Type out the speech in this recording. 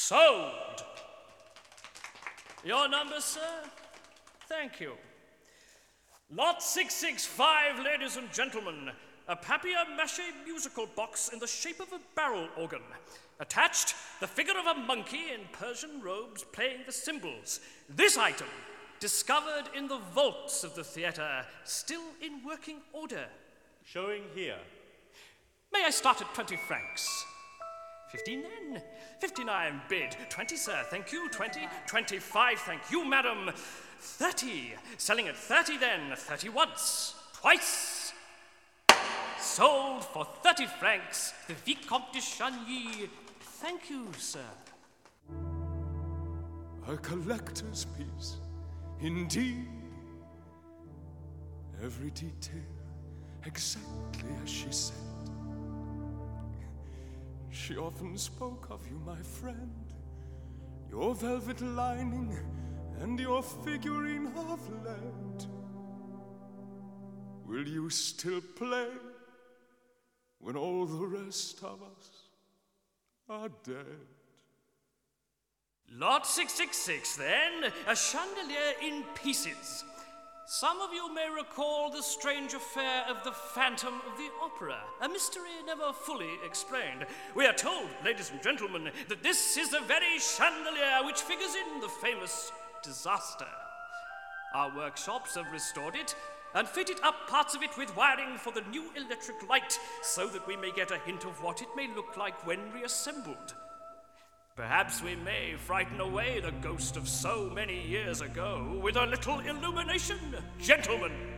Sold. Your number, sir? Thank you. Lot 665, ladies and gentlemen. A papier-mâché musical box in the shape of a barrel organ. Attached, the figure of a monkey in Persian robes playing the cymbals. This item, discovered in the vaults of the theatre, still in working order. Showing here. May I start at 20 francs? 15 then. 59 bid. 20, sir, thank you. 20. 25, thank you, madam. 30. Selling at 30 then. 30 once. Twice. Sold for 30 francs. The Vicomte de Chagny. Thank you, sir. A collector's piece, indeed. Every detail exactly as she said. She often spoke of you, my friend, your velvet lining and your figurine of lead. Will you still play when all the rest of us are dead? Lot 666, then, a chandelier in pieces. Some of you may recall the strange affair of the Phantom of the Opera, a mystery never fully explained. We are told, ladies and gentlemen, that this is the very chandelier which figures in the famous disaster. Our workshops have restored it and fitted up parts of it with wiring for the new electric light so that we may get a hint of what it may look like when reassembled. Perhaps we may frighten away the ghost of so many years ago with a little illumination. Gentlemen,